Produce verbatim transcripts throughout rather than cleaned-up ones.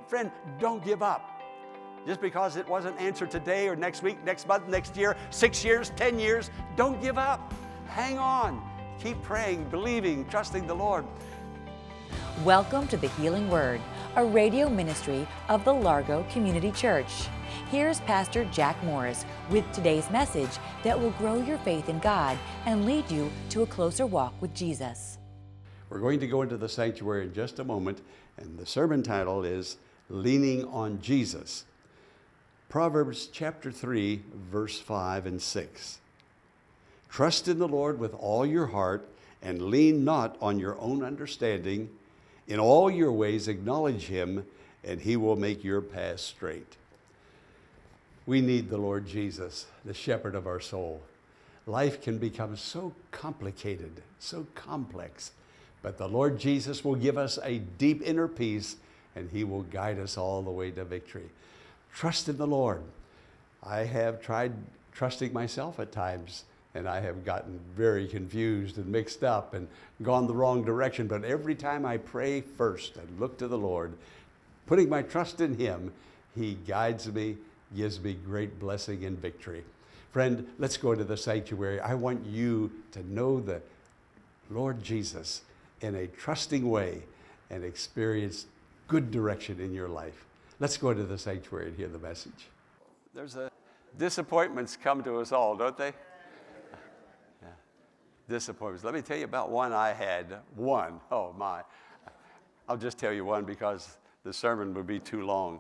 Friend, don't give up. Just because it wasn't answered today or next week, next month, next year, six years, ten years, don't give up. Hang on. Keep praying, believing, trusting the Lord. Welcome to the Healing Word, a radio ministry of the Largo Community Church. Here's Pastor Jack Morris with today's message that will grow your faith in God and lead you to a closer walk with Jesus. We're going to go into the sanctuary in just a moment, and the sermon title is Leaning on Jesus. Proverbs chapter three, verse five and six. Trust in the Lord with all your heart and lean not on your own understanding. In all your ways acknowledge him, and he will make your path straight. We need the Lord Jesus, the shepherd of our soul. Life can become so complicated, so complex, but the Lord Jesus will give us a deep inner peace, and he will guide us all the way to victory. Trust in the Lord. I have tried trusting myself at times, and I have gotten very confused and mixed up and gone the wrong direction. But every time I pray first and look to the Lord, putting my trust in him, he guides me, gives me great blessing and victory. Friend, let's go to the sanctuary. I want you to know the Lord Jesus in a trusting way and experience good direction in your life. Let's go to the sanctuary and hear the message. There's a disappointments come to us all, don't they? Yeah. Disappointments. Let me tell you about one I had. One. Oh my. I'll just tell you one because the sermon would be too long.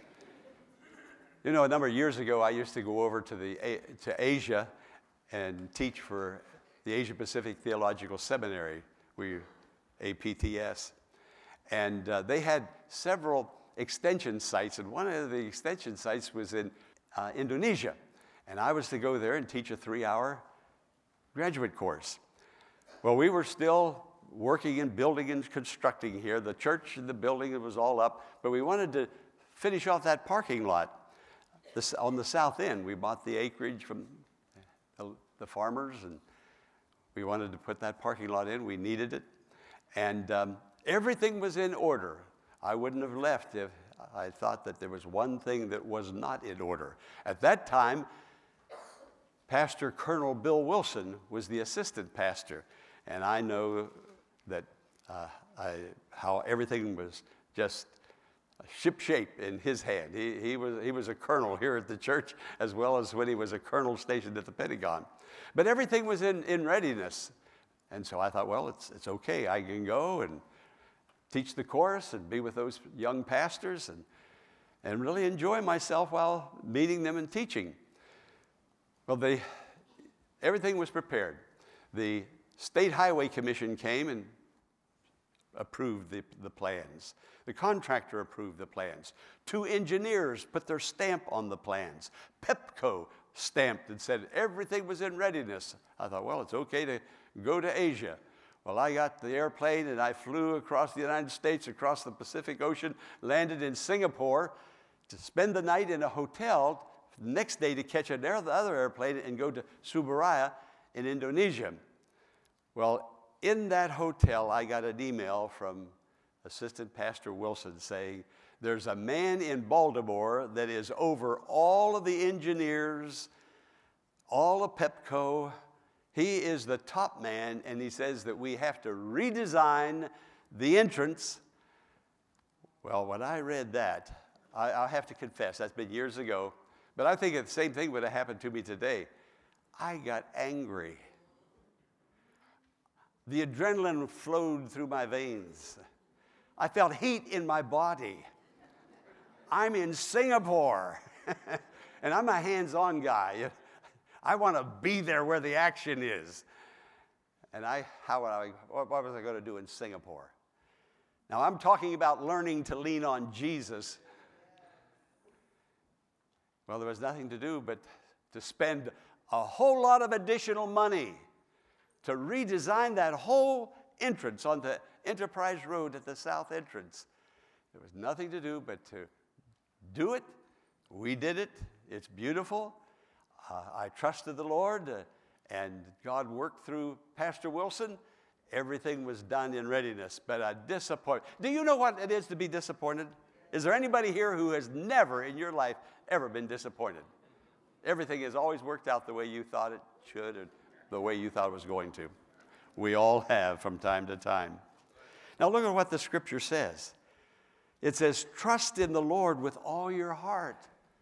You know, a number of years ago, I used to go over to the to Asia and teach for the Asia Pacific Theological Seminary, we A P T S, and uh, they had several extension sites, and one of the extension sites was in uh, Indonesia, and I was to go there and teach a three-hour graduate course. Well, we were still working and building and constructing here. The church and the building, it was all up, but we wanted to finish off that parking lot this, on the south end. We bought the acreage from the, the farmers, and we wanted to put that parking lot in. We needed it, and um, everything was in order. I wouldn't have left if I thought that there was one thing that was not in order. At that time, Pastor Colonel Bill Wilson was the assistant pastor, and I know that uh, I, how everything was just ship-shape in his hand. He, he, was, he was a colonel here at the church as well as when he was a colonel stationed at the Pentagon. But everything was in, in readiness, and so I thought, well, it's, it's okay. I can go and teach the course and be with those young pastors and, and really enjoy myself while meeting them and teaching. Well, they, everything was prepared. The State Highway Commission came and approved the, the plans. The contractor approved the plans. Two engineers put their stamp on the plans. Pepco stamped and said everything was in readiness. I thought, well, it's okay to go to Asia. Well, I got the airplane and I flew across the United States, across the Pacific Ocean, landed in Singapore to spend the night in a hotel, the next day to catch another airplane and go to Surabaya in Indonesia. Well, in that hotel, I got an email from Assistant Pastor Wilson saying, there's a man in Baltimore that is over all of the engineers, all of Pepco. He is the top man, and he says that we have to redesign the entrance. Well, when I read that, I, I'll have to confess, that's been years ago, but I think the same thing would have happened to me today. I got angry. The adrenaline flowed through my veins. I felt heat in my body. I'm in Singapore, and I'm a hands-on guy. I want to be there where the action is. And I, how would I, what was I going to do in Singapore? Now, I'm talking about learning to lean on Jesus. Well, there was nothing to do but to spend a whole lot of additional money to redesign that whole entrance onto Enterprise Road at the south entrance. There was nothing to do but to do it. We did it. It's beautiful. Uh, I trusted the Lord, uh, and God worked through Pastor Wilson. Everything was done in readiness, but a disappointment. Do you know what it is to be disappointed? Is there anybody here who has never in your life ever been disappointed? Everything has always worked out the way you thought it should or the way you thought it was going to. We all have from time to time. Now look at what the scripture says. It says, trust in the Lord with all your heart.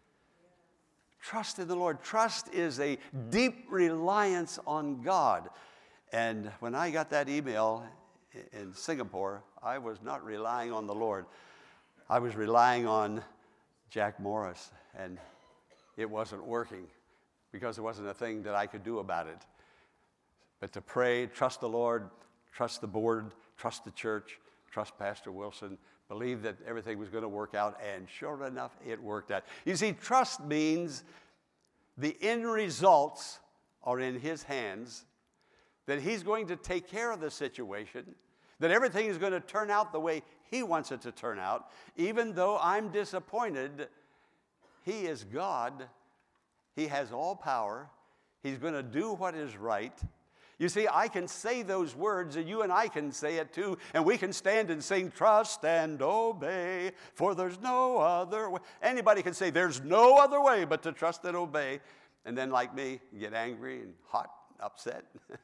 Trust in the Lord. Trust is a deep reliance on God. And when I got that email in Singapore, I was not relying on the Lord. I was relying on Jack Morris, and it wasn't working because there wasn't a thing that I could do about it. But to pray, trust the Lord, trust the board, trust the church, trust Pastor Wilson, believe that everything was going to work out, and sure enough, it worked out. You see, trust means the end results are in His hands, that He's going to take care of the situation, that everything is going to turn out the way He wants it to turn out. Even though I'm disappointed, He is God. He has all power. He's going to do what is right. You see, I can say those words, and you and I can say it too, and we can stand and sing, trust and obey, for there's no other way. Anybody can say, there's no other way but to trust and obey. And then, like me, get angry and hot, upset.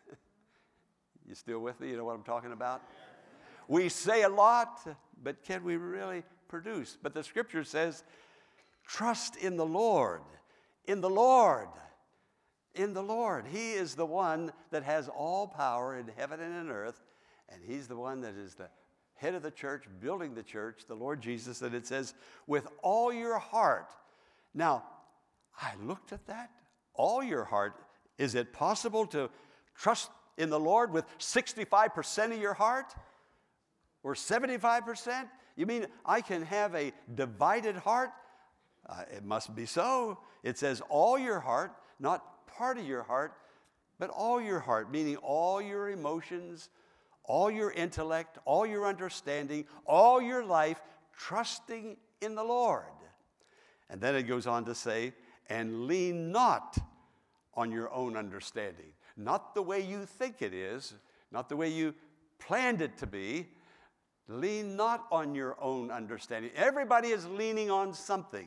You still with me? You know what I'm talking about? We say a lot, but can we really produce? But the scripture says, trust in the Lord, in the Lord. In the Lord. He is the one that has all power in heaven and in earth, and He's the one that is the head of the church, building the church, the Lord Jesus, and it says, with all your heart. Now, I looked at that. All your heart. Is it possible to trust in the Lord with sixty-five percent of your heart? Or seventy-five percent? You mean I can have a divided heart? Uh, it must be so. It says all your heart, not part of your heart, but all your heart, meaning all your emotions, all your intellect, all your understanding, all your life, trusting in the Lord. And then it goes on to say, and lean not on your own understanding. Not the way you think it is, not the way you planned it to be. Lean not on your own understanding. Everybody is leaning on something.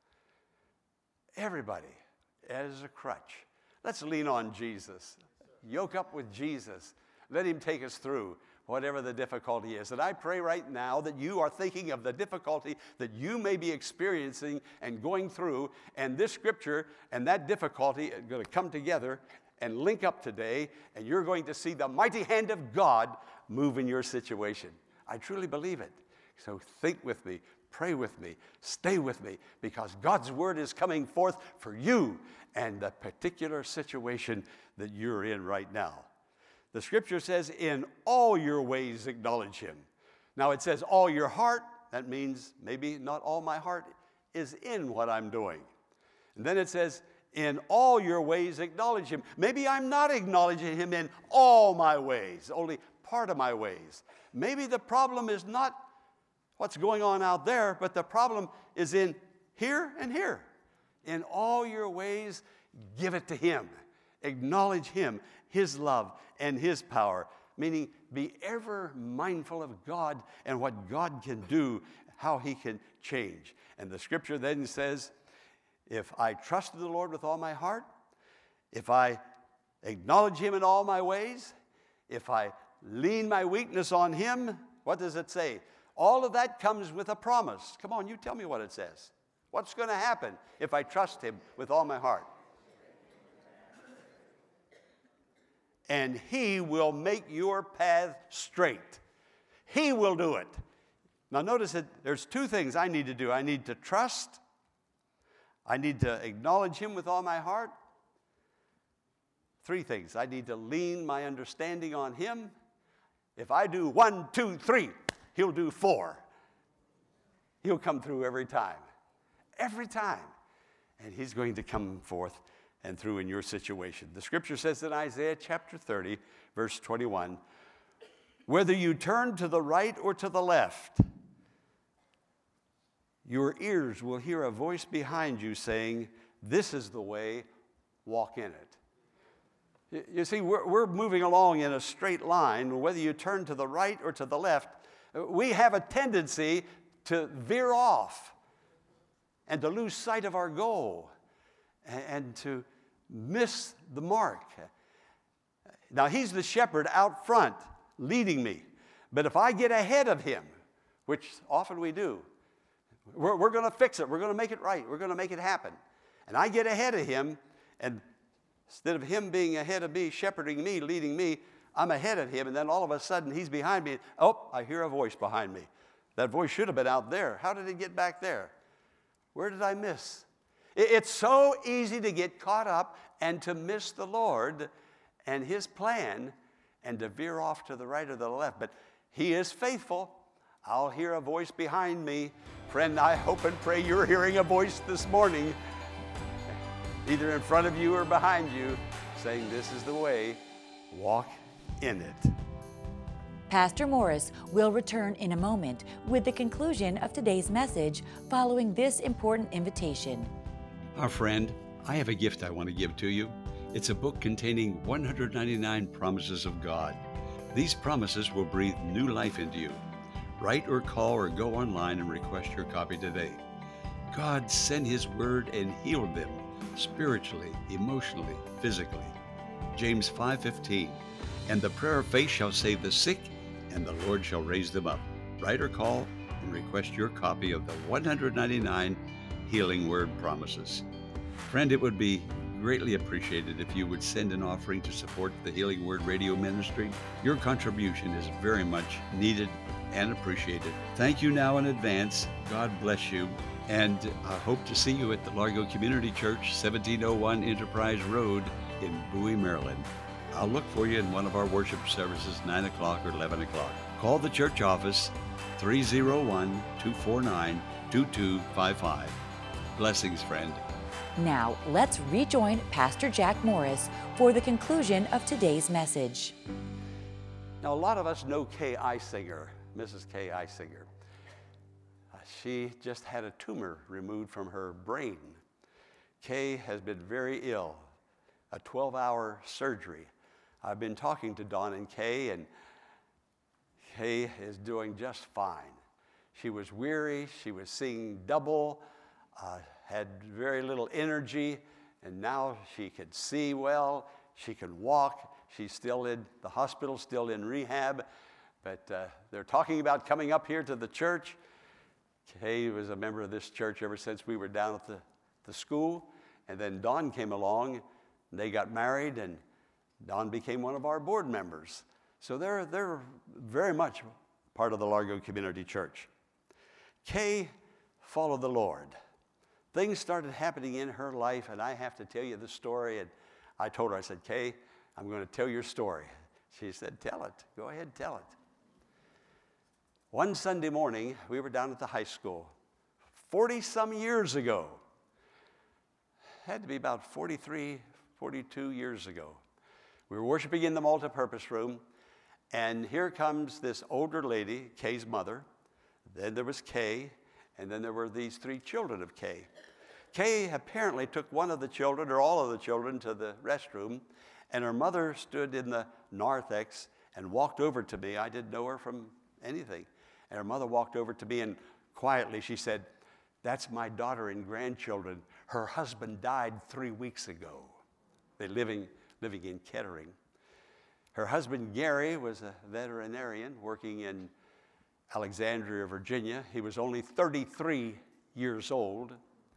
Everybody as a crutch. Let's lean on Jesus. Yoke up with Jesus. Let Him take us through whatever the difficulty is. And I pray right now that you are thinking of the difficulty that you may be experiencing and going through, and this scripture and that difficulty are going to come together and link up today, and you're going to see the mighty hand of God move in your situation. I truly believe it. So think with me. Pray with me, stay with me, because God's word is coming forth for you and the particular situation that you're in right now. The scripture says, in all your ways acknowledge Him. Now it says all your heart. That means maybe not all my heart is in what I'm doing. And then it says, in all your ways acknowledge Him. Maybe I'm not acknowledging Him in all my ways, only part of my ways. Maybe the problem is not what's going on out there, but the problem is in here and here. In all your ways, give it to Him. Acknowledge Him, His love, and His power. Meaning, be ever mindful of God and what God can do, how He can change. And the scripture then says, if I trust in the Lord with all my heart, if I acknowledge Him in all my ways, if I lean my weakness on Him, what does it say? All of that comes with a promise. Come on, you tell me what it says. What's going to happen if I trust Him with all my heart? And He will make your path straight. He will do it. Now notice that there's two things I need to do. I need to trust. I need to acknowledge Him with all my heart. Three things. I need to lean my understanding on Him. If I do one, two, three, He'll do four. He'll come through every time. Every time. And He's going to come forth and through in your situation. The scripture says in Isaiah chapter thirty, verse twenty-one, whether you turn to the right or to the left, your ears will hear a voice behind you saying, this is the way, walk in it. You see, we're, we're moving along in a straight line. Whether you turn to the right or to the left, we have a tendency to veer off and to lose sight of our goal and, and to miss the mark. Now, he's the shepherd out front leading me. But if I get ahead of him, which often we do, we're, we're going to fix it. We're going to make it right. We're going to make it happen. And I get ahead of him, and instead of him being ahead of me, shepherding me, leading me, I'm ahead of him, and then all of a sudden he's behind me. Oh, I hear a voice behind me. That voice should have been out there. How did it get back there? Where did I miss? It's so easy to get caught up and to miss the Lord and his plan and to veer off to the right or the left. But he is faithful. I'll hear a voice behind me. Friend, I hope and pray you're hearing a voice this morning, either in front of you or behind you, saying, this is the way, walk in it. Pastor Morris will return in a moment with the conclusion of today's message following this important invitation. Our friend, I have a gift I want to give to you. It's a book containing one hundred ninety-nine promises of God. These promises will breathe new life into you. Write or call or go online and request your copy today. God sent his word and healed them spiritually, emotionally, physically. James five fifteen, and the prayer of faith shall save the sick, and the Lord shall raise them up. Write or call and request your copy of the one hundred ninety-nine Healing Word Promises. Friend, it would be greatly appreciated if you would send an offering to support the Healing Word Radio Ministry. Your contribution is very much needed and appreciated. Thank you now in advance. God bless you. And I hope to see you at the Largo Community Church, seventeen oh one Enterprise Road in Bowie, Maryland. I'll look for you in one of our worship services, nine o'clock or eleven o'clock. Call the church office, three oh one, two four nine, two two five five. Blessings, friend. Now, let's rejoin Pastor Jack Morris for the conclusion of today's message. Now, a lot of us know Kay Eisinger, Missus Kay Eisinger. Uh, she just had a tumor removed from her brain. Kay has been very ill, a twelve-hour surgery. I've been talking to Don and Kay, and Kay is doing just fine. She was weary, she was seeing double, uh, had very little energy, and now she could see well, she can walk. She's still in the hospital, still in rehab, but uh, they're talking about coming up here to the church. Kay was a member of this church ever since we were down at the, the school, and then Don came along, and they got married, and Don became one of our board members. So they're, they're very much part of the Largo Community Church. Kay followed the Lord. Things started happening in her life, and I have to tell you the story. And I told her, I said, Kay, I'm going to tell your story. She said, tell it. Go ahead, tell it. One Sunday morning, we were down at the high school, forty-some years ago. Had to be about forty-three, forty-two years ago. We were worshiping in the multipurpose room, and here comes this older lady, Kay's mother. Then there was Kay, and then there were these three children of Kay. Kay apparently took one of the children, or all of the children, to the restroom, and her mother stood in the narthex and walked over to me. I didn't know her from anything. And her mother walked over to me, and quietly she said, that's my daughter and grandchildren. Her husband died three weeks ago. They're living, living in Kettering. Her husband, Gary, was a veterinarian working in Alexandria, Virginia. He was only thirty-three years old.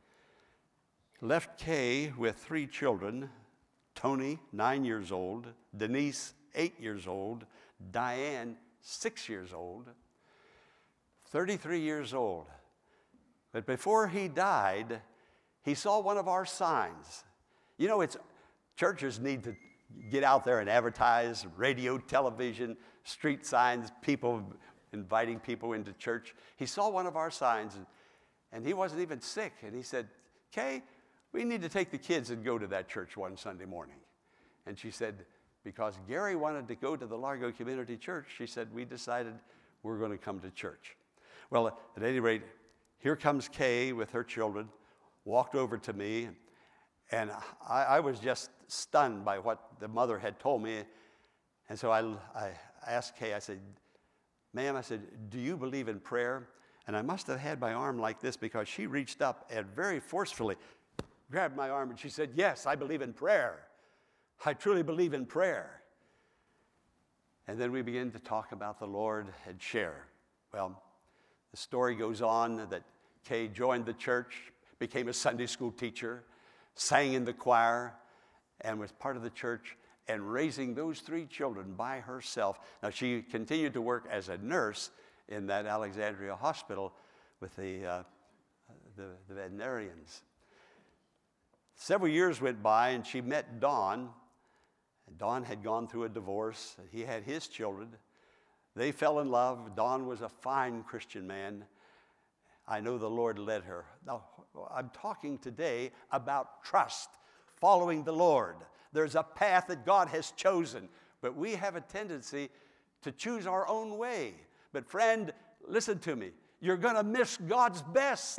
Left Kay with three children, Tony, nine years old, Denise, eight years old, Diane, six years old, thirty-three years old. But before he died, he saw one of our signs. You know, it's churches need to get out there and advertise, radio, television, street signs, people inviting people into church. He saw one of our signs, and, and he wasn't even sick. And he said, Kay, we need to take the kids and go to that church one Sunday morning. And she said, because Gary wanted to go to the Largo Community Church, she said, we decided we're going to come to church. Well, at any rate, here comes Kay with her children, walked over to me, and I, I was just stunned by what the mother had told me. And so I, I asked Kay, I said, ma'am, I said, do you believe in prayer? And I must have had my arm like this because she reached up and very forcefully grabbed my arm and she said, yes, I believe in prayer. I truly believe in prayer. And then we began to talk about the Lord and share. Well, the story goes on that Kay joined the church, became a Sunday school teacher, sang in the choir, and was part of the church and raising those three children by herself. Now, she continued to work as a nurse in that Alexandria hospital with the, uh, the, the veterinarians. Several years went by, and she met Don. Don had gone through a divorce. He had his children. They fell in love. Don was a fine Christian man. I know the Lord led her. Now, I'm talking today about trust, following the Lord. There's a path that God has chosen, but we have a tendency to choose our own way. But friend, listen to me. You're going to miss God's best.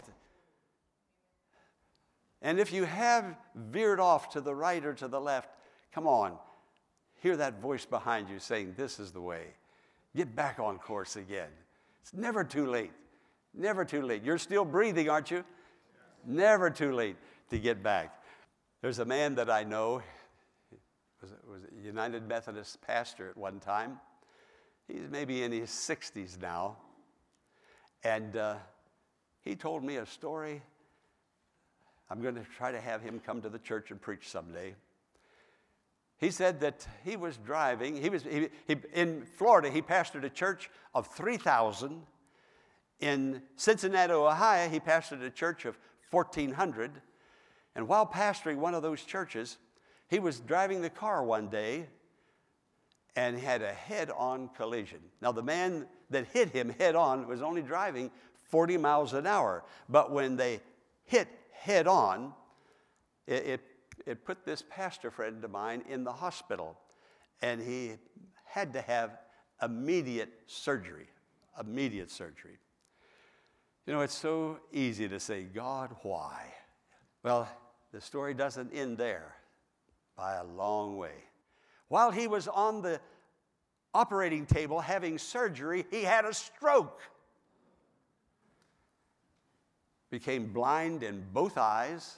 And if you have veered off to the right or to the left, come on, hear that voice behind you saying, this is the way. Get back on course again. It's never too late. Never too late. You're still breathing, aren't you? Never too late to get back. There's a man that I know, was, was a United Methodist pastor at one time. He's maybe in his sixties now. And uh, he told me a story. I'm going to try to have him come to the church and preach someday. He said that he was driving. He was he, he, in Florida, he pastored a church of three thousand. In Cincinnati, Ohio, he pastored a church of fourteen hundred. And while pastoring one of those churches, he was driving the car one day and had a head-on collision. Now, the man that hit him head-on was only driving forty miles an hour. But when they hit head-on, it, it, it put this pastor friend of mine in the hospital. And he had to have immediate surgery, immediate surgery. You know, it's so easy to say, God, why? Well, the story doesn't end there by a long way. While he was on the operating table having surgery, he had a stroke. Became blind in both eyes,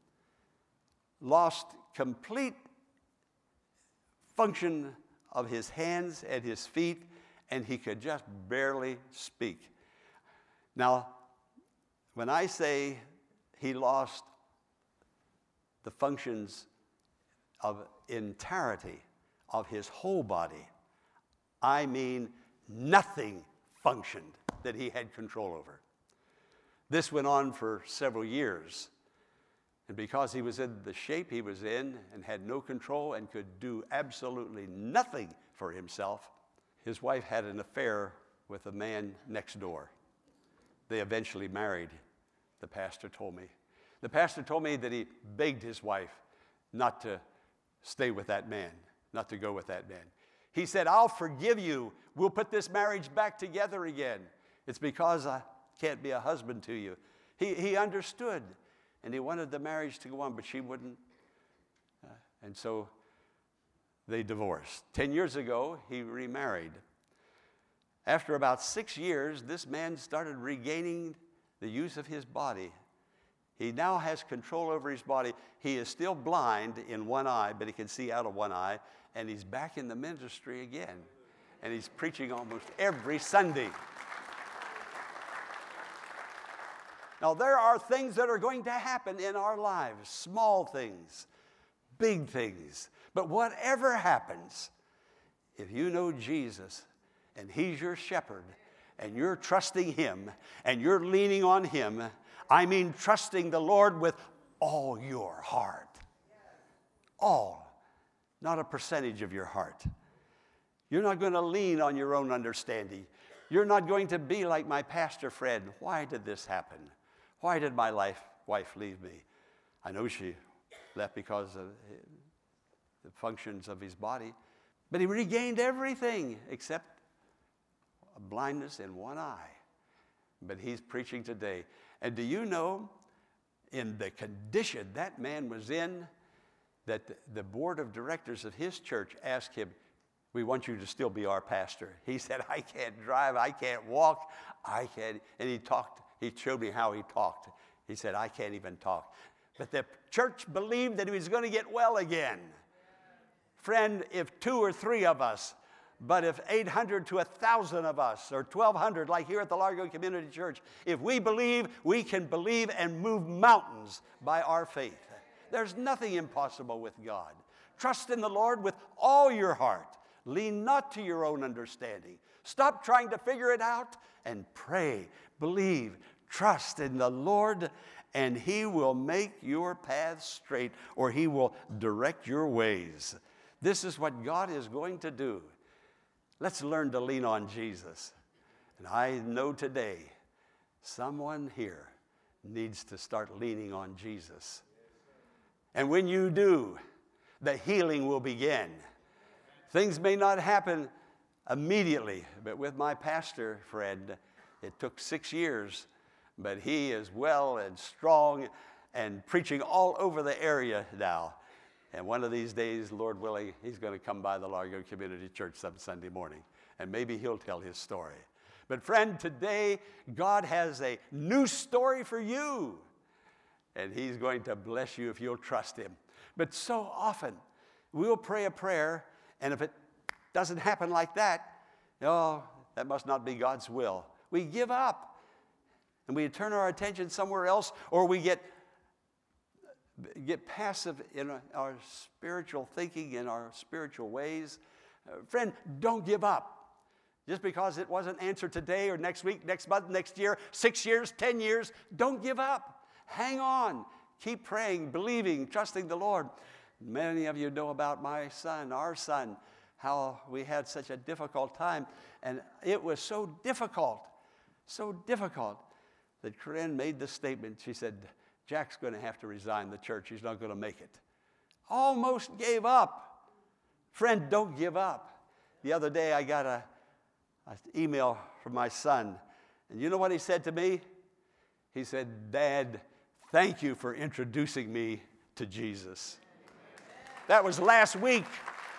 lost complete function of his hands and his feet, and he could just barely speak. Now, when I say he lost the functions of entirety of his whole body, I mean nothing functioned that he had control over. This went on for several years. And because he was in the shape he was in and had no control and could do absolutely nothing for himself, his wife had an affair with a man next door. They eventually married, the pastor told me. The pastor told me that he begged his wife not to stay with that man, not to go with that man. He said, I'll forgive you. We'll put this marriage back together again. It's because I can't be a husband to you. He, he understood, and he wanted the marriage to go on, but she wouldn't. Uh, and so they divorced. Ten years ago, he remarried. After about six years, this man started regaining the use of his body. He now has control over his body. He is still blind in one eye, but he can see out of one eye, and he's back in the ministry again. And he's preaching almost every Sunday. Now, there are things that are going to happen in our lives, small things, big things. But whatever happens, if you know Jesus and he's your shepherd and you're trusting him and you're leaning on him, I mean trusting the Lord with all your heart. All, not a percentage of your heart. You're not going to lean on your own understanding. You're not going to be like my pastor friend. Why did this happen? Why did my life, wife leave me? I know she left because of the functions of his body. But he regained everything except a blindness in one eye. But he's preaching today. And do you know, in the condition that man was in, that the board of directors of his church asked him, We want you to still be our pastor. He said, I can't drive, I can't walk, I can't. And he talked, he showed me how he talked. He said, I can't even talk. But the church believed that he was going to get well again. Friend, if two or three of us, but if eight hundred to one thousand of us, or twelve hundred like here at the Largo Community Church, if we believe, we can believe and move mountains by our faith. There's nothing impossible with God. Trust in the Lord with all your heart. Lean not to your own understanding. Stop trying to figure it out and pray, believe, trust in the Lord, and He will make your path straight, or He will direct your ways. This is what God is going to do. Let's learn to lean on Jesus. And I know today someone here needs to start leaning on Jesus. And when you do, the healing will begin. Things may not happen immediately, but with my pastor friend, it took six years, but he is well and strong and preaching all over the area now. And one of these days, Lord willing, he's going to come by the Largo Community Church some Sunday morning, and maybe he'll tell his story. But friend, today, God has a new story for you, and He's going to bless you if you'll trust Him. But so often, we'll pray a prayer, and if it doesn't happen like that, oh, that must not be God's will. We give up, and we turn our attention somewhere else, or we get get passive in our spiritual thinking and our spiritual ways. Uh, friend, don't give up. Just because it wasn't answered today or next week, next month, next year, six years, ten years, don't give up. Hang on. Keep praying, believing, trusting the Lord. Many of you know about my son, our son, how we had such a difficult time. And it was so difficult, so difficult, that Corinne made the statement. She said, Jack's going to have to resign the church. He's not going to make it. Almost gave up. Friend, don't give up. The other day I got a, an email from my son. And you know what he said to me? He said, Dad, thank you for introducing me to Jesus. That was last week.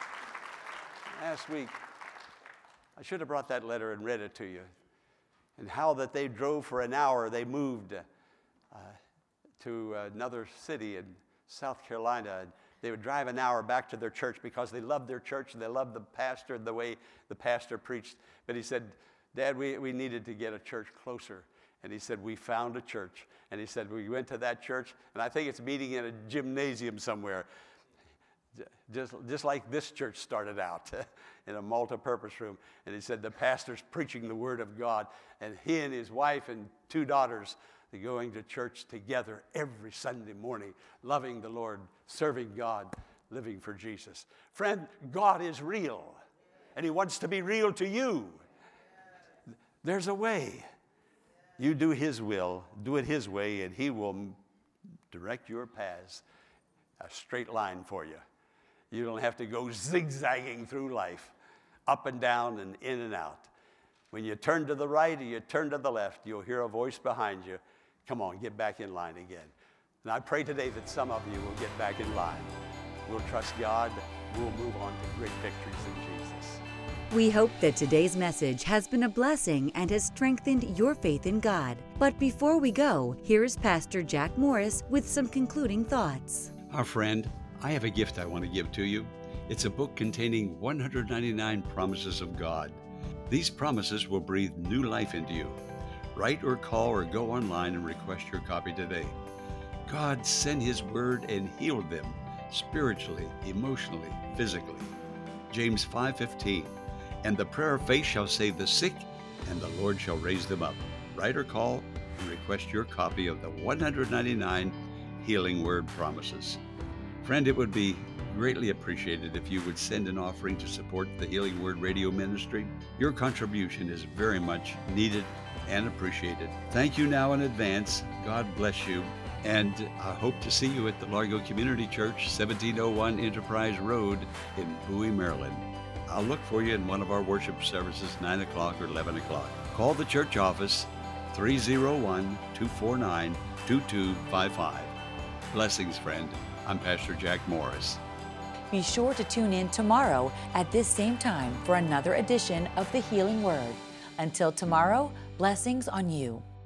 Last week. I should have brought that letter and read it to you. And how that they drove for an hour. They moved uh, to another city in South Carolina. And they would drive an hour back to their church because they loved their church and they loved the pastor and the way the pastor preached. But he said, Dad, we, we needed to get a church closer. And he said, we found a church. And he said, we went to that church, and I think it's meeting in a gymnasium somewhere. Just, just like this church started out, in a multi-purpose room. And he said, the pastor's preaching the Word of God, and he and his wife and two daughters, they're going to church together every Sunday morning, loving the Lord, serving God, living for Jesus. Friend, God is real, and He wants to be real to you. There's a way. You do His will, do it His way, and He will direct your paths, a straight line for you. You don't have to go zigzagging through life, up and down and in and out. When you turn to the right or you turn to the left, you'll hear a voice behind you. Come on, get back in line again. And I pray today that some of you will get back in line. We'll trust God. We'll move on to great victories in Jesus. We hope that today's message has been a blessing and has strengthened your faith in God. But before we go, here is Pastor Jack Morris with some concluding thoughts. Our friend, I have a gift I want to give to you. It's a book containing one hundred ninety-nine promises of God. These promises will breathe new life into you. Write or call or go online and request your copy today. God sent His word and healed them spiritually, emotionally, physically. James five fifteen, and the prayer of faith shall save the sick, and the Lord shall raise them up. Write or call and request your copy of the one hundred ninety-nine Healing Word Promises. Friend, it would be greatly appreciated if you would send an offering to support the Healing Word Radio Ministry. Your contribution is very much needed and appreciated. Thank you now in advance. God bless you. And I hope to see you at the Largo Community Church, seventeen oh one Enterprise Road in Bowie, Maryland. I'll look for you in one of our worship services, nine o'clock or eleven o'clock. Call the church office, three oh one, two four nine, two two five five. Blessings, friend. I'm Pastor Jack Morris. Be sure to tune in tomorrow at this same time for another edition of the Healing Word. Until tomorrow, blessings on you.